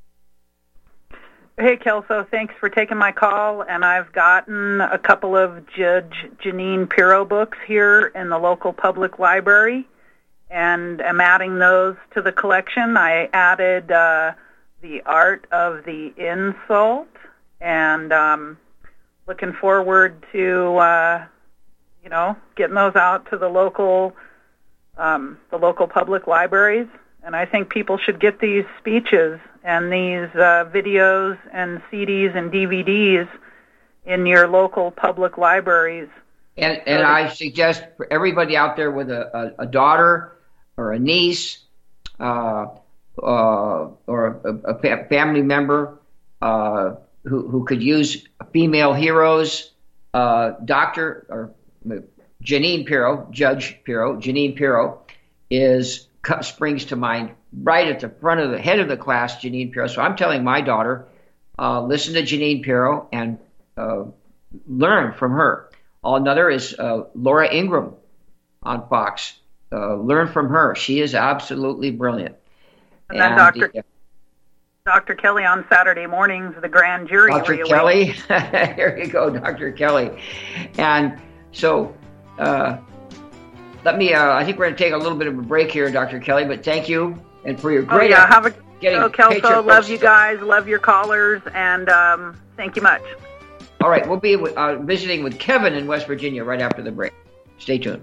Hey, Kelso, thanks for taking my call. And I've gotten a couple of Judge Jeanine Pirro books here in the local public library, and I'm adding those to the collection. I added uh, The Art of the Insult, and um, looking forward to, uh, you know, getting those out to the local, um, the local public libraries. And I think people should get these speeches and these uh, videos and C Ds and D V Ds in your local public libraries. And, and I suggest for everybody out there with a, a, a daughter or a niece, uh, uh, or a, a family member uh, who, who could use female heroes, uh, Doctor or Jeanine Pirro, Judge Pirro, Jeanine Pirro is springs to mind right at the front of the head of the class, Jeanine Pirro. So I'm telling my daughter, uh, listen to Jeanine Pirro and uh, learn from her. Another is uh, Laura Ingraham on Fox. Uh, learn from her. She is absolutely brilliant. And then and Doctor The, Doctor Kelly on Saturday mornings, the grand jury. Doctor Kelly, here you go, Doctor Kelly. And so uh, let me, uh, I think we're going to take a little bit of a break here, Doctor Kelly, but thank you and for your great. Oh, yeah, have a getting oh, Kelso, love you guys, love your callers, and um, thank you much. All right, we'll be uh, visiting with Kevin in West Virginia right after the break. Stay tuned.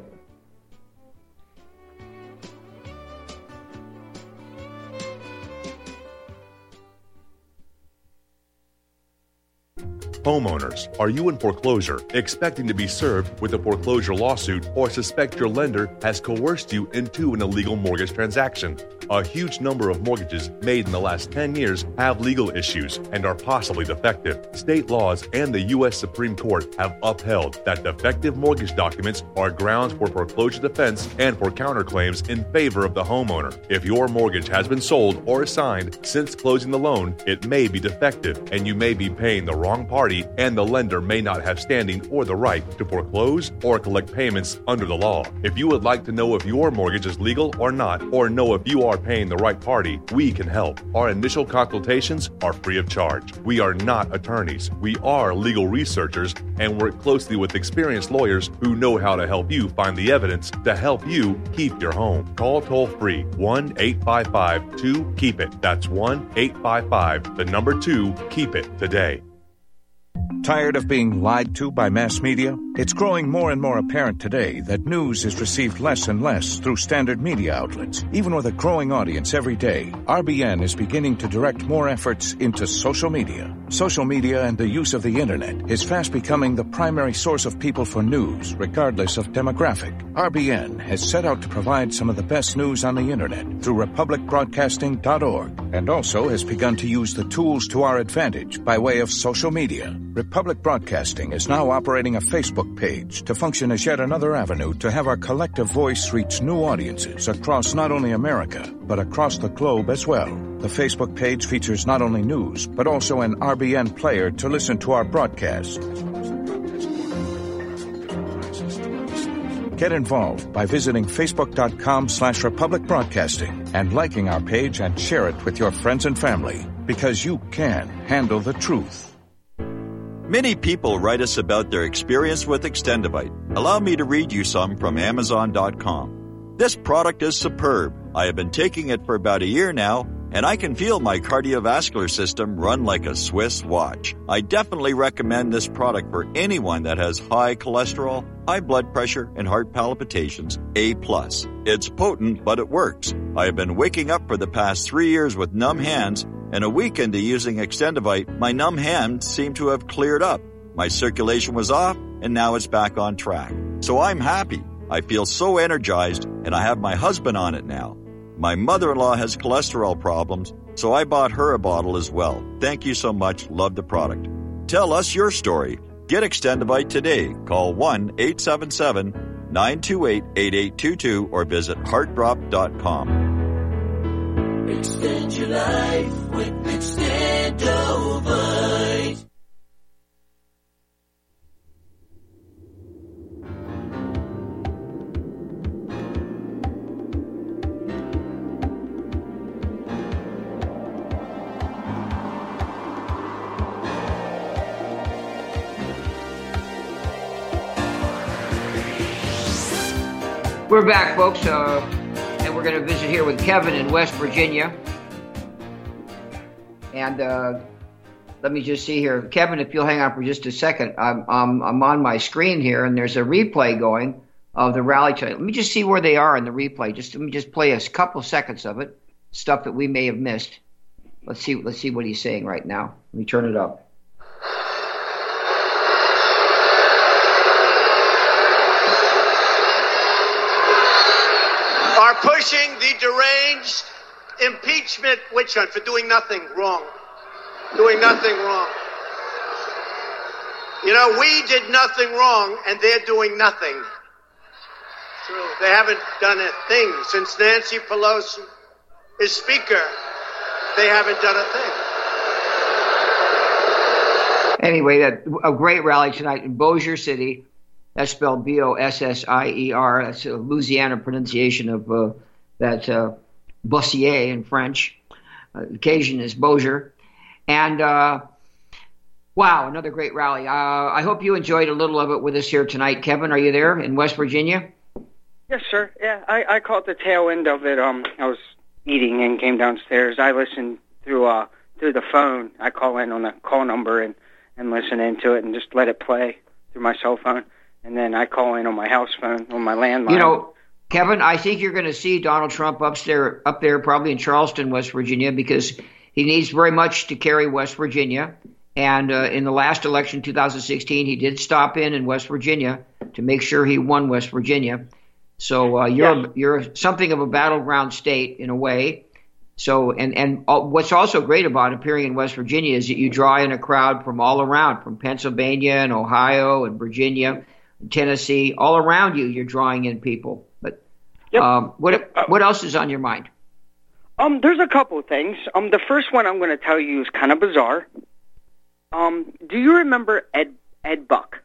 Homeowners, are you in foreclosure, expecting to be served with a foreclosure lawsuit, or suspect your lender has coerced you into an illegal mortgage transaction? A huge number of mortgages made in the last ten years have legal issues and are possibly defective. State laws and the U S Supreme Court have upheld that defective mortgage documents are grounds for foreclosure defense and for counterclaims in favor of the homeowner. If your mortgage has been sold or assigned since closing the loan, it may be defective and you may be paying the wrong party, and the lender may not have standing or the right to foreclose or collect payments under the law. If you would like to know if your mortgage is legal or not, or know if you are paying the right party, we can help. Our initial consultations are free of charge. We are not attorneys. We are legal researchers and work closely with experienced lawyers who know how to help you find the evidence to help you keep your home. Call toll free one eight five five two keep it. That's one eight five five, the number two, keep it today. Tired of being lied to by mass media? It's growing more and more apparent today that news is received less and less through standard media outlets. Even with a growing audience every day, R B N is beginning to direct more efforts into social media. Social media and the use of the internet is fast becoming the primary source of people for news, regardless of demographic. R B N has set out to provide some of the best news on the internet through republic broadcasting dot org, and also has begun to use the tools to our advantage by way of social media. Republic Broadcasting is now operating a Facebook page to function as yet another avenue to have our collective voice reach new audiences across not only America, but across the globe as well. The Facebook page features not only news, but also an R B N player to listen to our broadcast. Get involved by visiting facebook.com slash Republic Broadcasting and liking our page and share it with your friends and family, because you can handle the truth. Many people write us about their experience with Extendivite. Allow me to read you some from Amazon dot com. This product is superb. I have been taking it for about a year now, and I can feel my cardiovascular system run like a Swiss watch. I definitely recommend this product for anyone that has high cholesterol, high blood pressure, and heart palpitations, A plus. It's potent, but it works. I have been waking up for the past three years with numb hands, and a week into using Extendivite, my numb hands seem to have cleared up. My circulation was off, and now it's back on track. So I'm happy. I feel so energized, and I have my husband on it now. My mother-in-law has cholesterol problems, so I bought her a bottle as well. Thank you so much. Love the product. Tell us your story. Get Extendivite today. Call one eight seven seven, nine two eight, eight eight two two or visit heart drop dot com. Extend your life with Extendovite. We're back, folks, uh, and we're going to visit here with Kevin in West Virginia. And uh, let me just see here. Kevin, if you'll hang on for just a second, I'm, I'm, I'm on my screen here, and there's a replay going of the rally tonight. Let me just see where they are in the replay. Just let me just play a couple seconds of it, stuff that we may have missed. Let's see, let's see what he's saying right now. Let me turn it up. Are pushing the deranged impeachment witch hunt for doing nothing wrong. Doing nothing wrong. You know, we did nothing wrong, and they're doing nothing. True. They haven't done a thing since Nancy Pelosi is Speaker. They haven't done a thing. Anyway, that, a great rally tonight in Bossier City. That's spelled B O S S I E R. That's a Louisiana pronunciation of uh, that uh, Bossier in French. Uh, occasion is Bossier. And, uh, wow, another great rally. Uh, I hope you enjoyed a little of it with us here tonight. Kevin, are you there in West Virginia? Yes, sir. Yeah, I, I caught the tail end of it. Um, I was eating and came downstairs. I listened through uh through the phone. I call in on the call number and, and listen into it and just let it play through my cell phone. And then I call in on my house phone, on my landline. You know, Kevin, I think you're going to see Donald Trump up there, up there probably in Charleston, West Virginia, because he needs very much to carry West Virginia. And uh, in the last election, two thousand sixteen, he did stop in in West Virginia to make sure he won West Virginia. So uh, you're yes. you're something of a battleground state in a way. So and and what's also great about appearing in West Virginia is that you draw in a crowd from all around, from Pennsylvania and Ohio and Virginia, and Tennessee, all around you. You're drawing in people. But yep. um, what what else is on your mind? Um, there's a couple of things. Um, the first one I'm going to tell you is kind of bizarre. Um, do you remember Ed Ed Buck?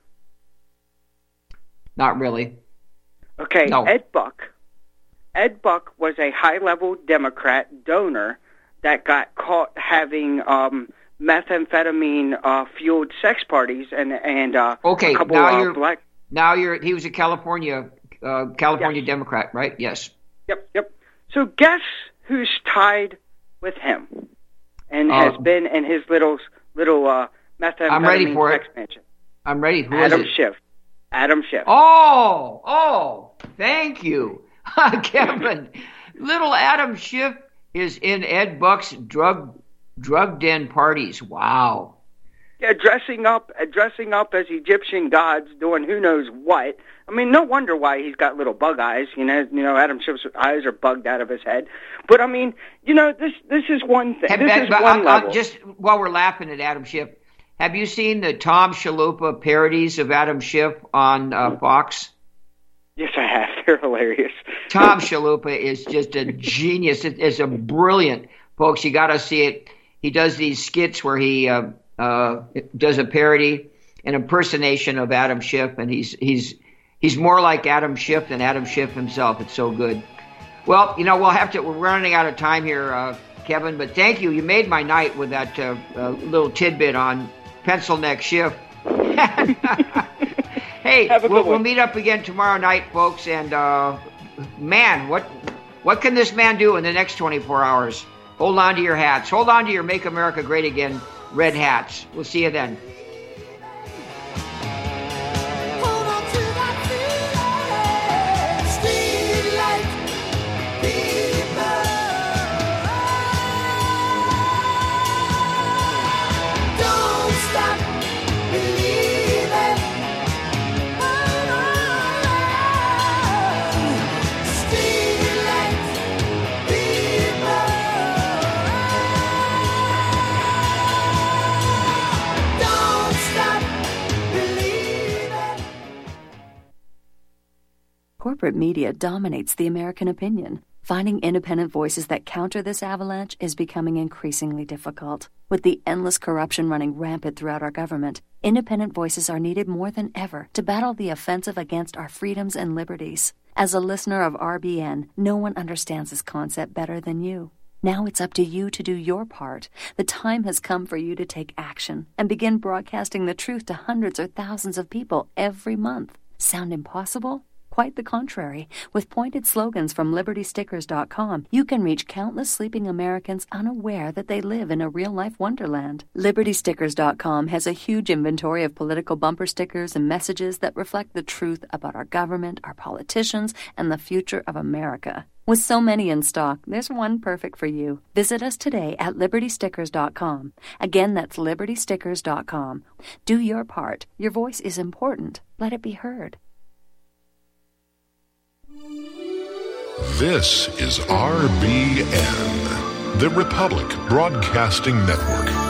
Not really. Okay, no. Ed Buck. Ed Buck was a high-level Democrat donor that got caught having um, methamphetamine-fueled uh, sex parties and and uh, okay, a couple now of you're, black. Now you're. He was a California uh, California yes. Democrat, right? Yes. Yep, yep. So guess who's tied with him and uh, has been in his little little uh, methamphetamine I'm ready for sex it. mansion? I'm ready. Who Adam is it? Schiff. Adam Schiff. Oh, oh, thank you, Kevin. Little Adam Schiff is in Ed Buck's drug drug den parties. Wow. Yeah, dressing up, dressing up as Egyptian gods, doing who knows what. I mean, no wonder why he's got little bug eyes. You know, you know, Adam Schiff's eyes are bugged out of his head. But I mean, you know, this this is one thing. Have, this have, is one I'm, level. I'm just while we're laughing at Adam Schiff, have you seen the Tom Chalupa parodies of Adam Schiff on uh, Fox? Yes, I have. They're hilarious. Tom Chalupa is just a genius. It, it's a brilliant, folks. You got to see it. He does these skits where he uh, uh, does a parody, an impersonation of Adam Schiff, and he's he's he's more like Adam Schiff than Adam Schiff himself. It's so good. Well, you know, we'll have to. We're running out of time here, uh, Kevin. But thank you. You made my night with that uh, uh, little tidbit on pencil neck Schiff. Hey, we'll, we'll meet up again tomorrow night, folks. And uh, man, what what can this man do in the next twenty-four hours? Hold on to your hats. Hold on to your Make America Great Again red hats. We'll see you then. Corporate media dominates the American opinion. Finding independent voices that counter this avalanche is becoming increasingly difficult. With the endless corruption running rampant throughout our government, independent voices are needed more than ever to battle the offensive against our freedoms and liberties. As a listener of R B N, no one understands this concept better than you. Now it's up to you to do your part. The time has come for you to take action and begin broadcasting the truth to hundreds or thousands of people every month. Sound impossible? Quite the contrary. With pointed slogans from Liberty Stickers dot com, you can reach countless sleeping Americans unaware that they live in a real-life wonderland. Liberty Stickers dot com has a huge inventory of political bumper stickers and messages that reflect the truth about our government, our politicians, and the future of America. With so many in stock, there's one perfect for you. Visit us today at Liberty Stickers dot com. Again, that's Liberty Stickers dot com. Do your part. Your voice is important. Let it be heard. This is R B N, the Republic Broadcasting Network.